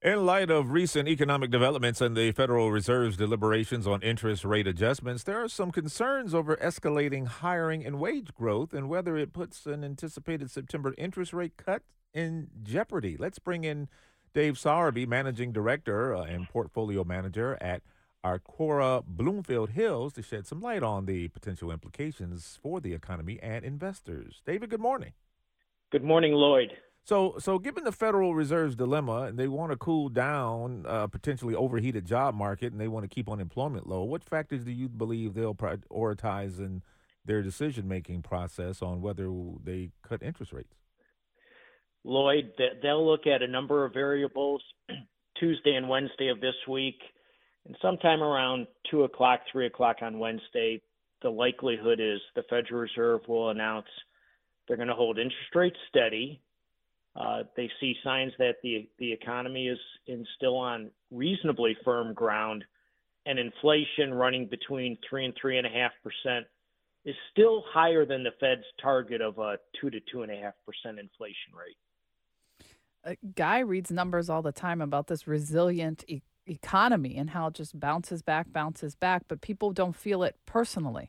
In light of recent economic developments and the Federal Reserve's deliberations on interest rate adjustments, there are some concerns over escalating hiring and wage growth and whether it puts an anticipated September interest rate cut in jeopardy. Let's bring in Dave Sowerby, Managing Director and Portfolio Manager at Arcora Bloomfield Hills, to shed some light on the potential implications for the economy and investors. David, good morning. Good morning, Lloyd. So given the Federal Reserve's dilemma, and they want to cool down potentially overheated job market, and they want to keep unemployment low, what factors do you believe they'll prioritize in their decision-making process on whether they cut interest rates? Lloyd, they'll look at a number of variables Tuesday and Wednesday of this week, and sometime around 2 o'clock, 3 o'clock on Wednesday, the likelihood is the Federal Reserve will announce they're going to hold interest rates steady. They see signs that the economy is still on reasonably firm ground, and inflation running between 3 and 3.5% is still higher than the Fed's target of a 2 to 2.5% inflation rate. Guy reads numbers all the time about this resilient economy and how it just bounces back, but people don't feel it personally.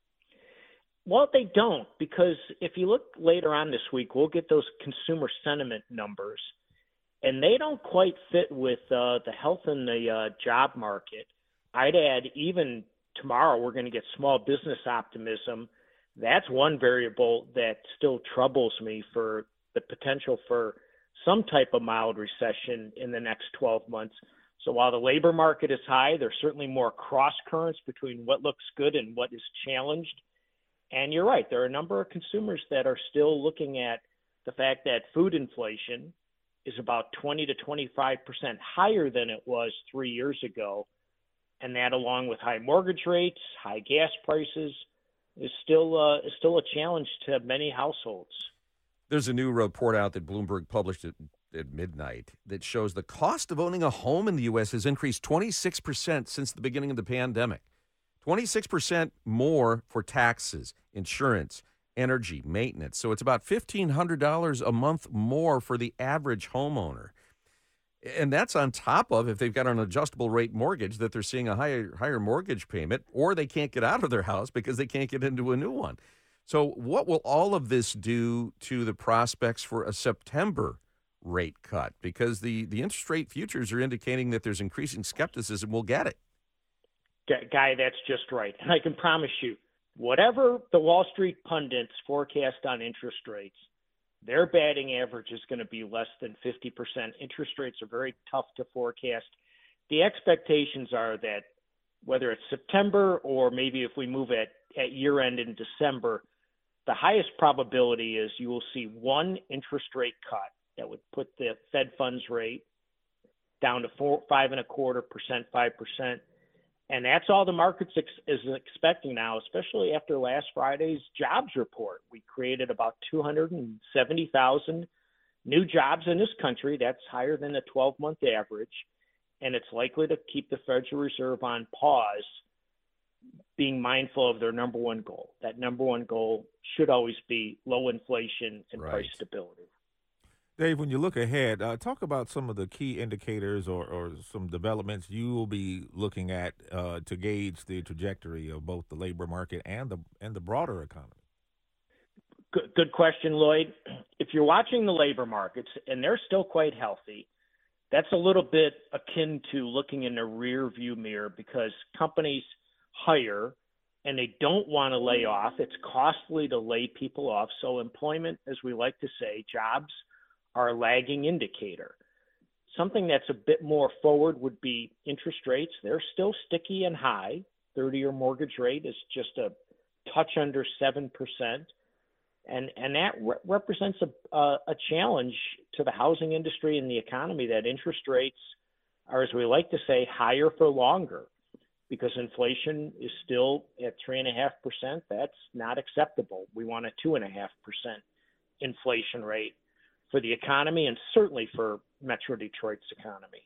Well, they don't, because if you look later on this week, we'll get those consumer sentiment numbers, and they don't quite fit with the health in the job market. I'd add even tomorrow we're going to get small business optimism. That's one variable that still troubles me for the potential for some type of mild recession in the next 12 months. So while the labor market is high, there's certainly more cross currents between what looks good and what is challenged. And you're right, there are a number of consumers that are still looking at the fact that food inflation is about 20 to 25% higher than it was 3 years ago. And that, along with high mortgage rates, high gas prices, is still a challenge to many households. There's a new report out that Bloomberg published at midnight that shows the cost of owning a home in the U.S. has increased 26% since the beginning of the pandemic. 26% more for taxes, insurance, energy, maintenance. So it's about $1,500 a month more for the average homeowner. And that's on top of, if they've got an adjustable rate mortgage, that they're seeing a higher mortgage payment, or they can't get out of their house because they can't get into a new one. So what will all of this do to the prospects for a September rate cut? Because the interest rate futures are indicating that there's increasing skepticism we'll get it. Guy, that's just right. And I can promise you, whatever the Wall Street pundits forecast on interest rates, their batting average is going to be less than 50%. Interest rates are very tough to forecast. The expectations are that whether it's September or maybe if we move at year end in December, the highest probability is you will see one interest rate cut that would put the Fed funds rate down to 5.25%, 5%. And that's all the market is expecting now, especially after last Friday's jobs report. We created about 270,000 new jobs in this country. That's higher than the 12-month average. And it's likely to keep the Federal Reserve on pause, being mindful of their number one goal. That number one goal should always be low inflation and price stability. Dave, when you look ahead, talk about some of the key indicators or some developments you will be looking at to gauge the trajectory of both the labor market and the broader economy. Good question, Lloyd. If you're watching the labor markets, and they're still quite healthy, that's a little bit akin to looking in a rear view mirror, because companies hire and they don't want to lay off. It's costly to lay people off. So employment, as we like to say, jobs are a lagging indicator. Something that's a bit more forward would be interest rates. They're still sticky and high. 30-year mortgage rate is just a touch under 7%. And that represents a challenge to the housing industry and the economy, that interest rates are, as we like to say, higher for longer, because inflation is still at 3.5%. That's not acceptable. We want a 2.5% inflation rate for the economy and certainly for Metro Detroit's economy.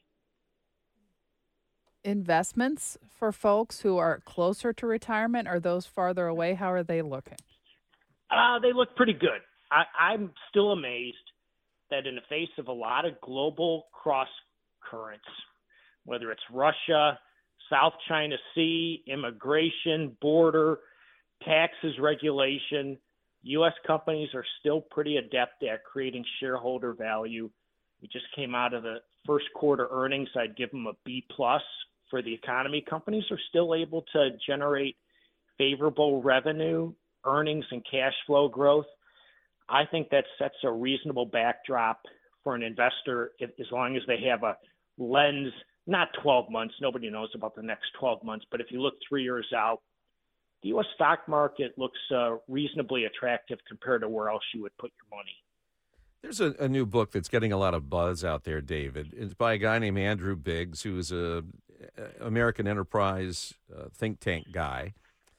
Investments for folks who are closer to retirement or those farther away, how are they looking? They look pretty good. I'm still amazed that in the face of a lot of global cross currents, whether it's Russia, South China Sea, immigration, border, taxes, regulation. U.S. companies are still pretty adept at creating shareholder value. We just came out of the first quarter earnings. I'd give them a B+ for the economy. Companies are still able to generate favorable revenue, earnings, and cash flow growth. I think that sets a reasonable backdrop for an investor as long as they have a lens, not 12 months. Nobody knows about the next 12 months. But if you look 3 years out, the U.S. stock market looks reasonably attractive compared to where else you would put your money. There's a new book that's getting a lot of buzz out there, David. It's by a guy named Andrew Biggs, who is a American Enterprise think tank guy.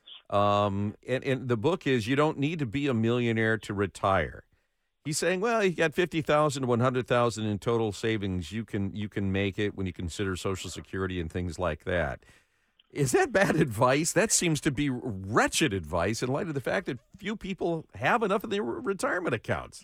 And the book is, you don't need to be a millionaire to retire. He's saying, well, you got 50,000 to 100,000 in total savings. You can make it when you consider Social Security and things like that. Is that bad advice? That seems to be wretched advice in light of the fact that few people have enough in their retirement accounts.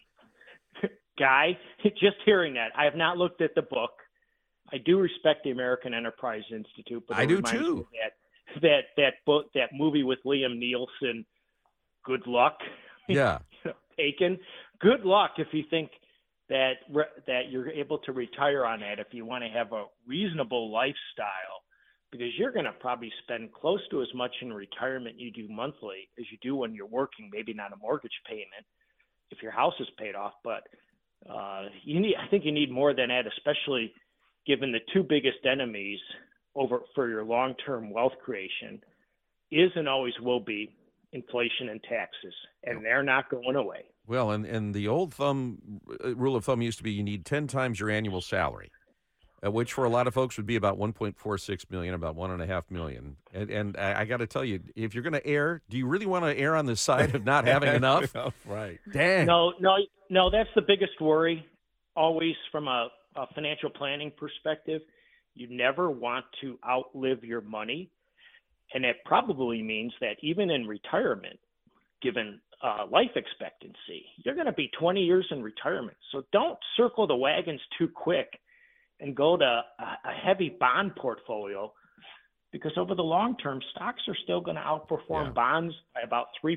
Guy, just hearing that, I have not looked at the book. I do respect the American Enterprise Institute, but I do too. That book, that movie with Liam Neeson, Good Luck. Yeah. Taken. Good luck if you think that you're able to retire on that, if you want to have a reasonable lifestyle, because you're going to probably spend close to as much in retirement you do monthly as you do when you're working, maybe not a mortgage payment if your house is paid off, but I think you need more than that, especially given the two biggest enemies for your long-term wealth creation is and always will be inflation and taxes, and they're not going away. Well, and the old rule of thumb used to be you need 10 times your annual salary, which for a lot of folks would be about $1.46 million, about $1.5 million. And I got to tell you, if you're going to err, do you really want to err on the side of not having enough? Right. Dang. No, that's the biggest worry, always from a financial planning perspective. You never want to outlive your money. And that probably means that even in retirement, given life expectancy, you're going to be 20 years in retirement. So don't circle the wagons too quick and go to a heavy bond portfolio, because over the long term, stocks are still going to outperform bonds by about 3%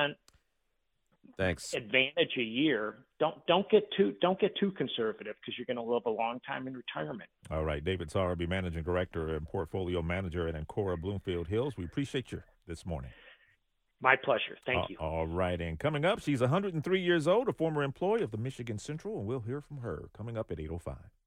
Thanks. advantage a year. Don't get too conservative, because you're going to live a long time in retirement. All right, David Sarabee, Managing Director and Portfolio Manager at Ancora Bloomfield Hills. We appreciate you this morning. My pleasure. Thank you. All right, and coming up, she's 103 years old, a former employee of the Michigan Central, and we'll hear from her coming up at 8:05.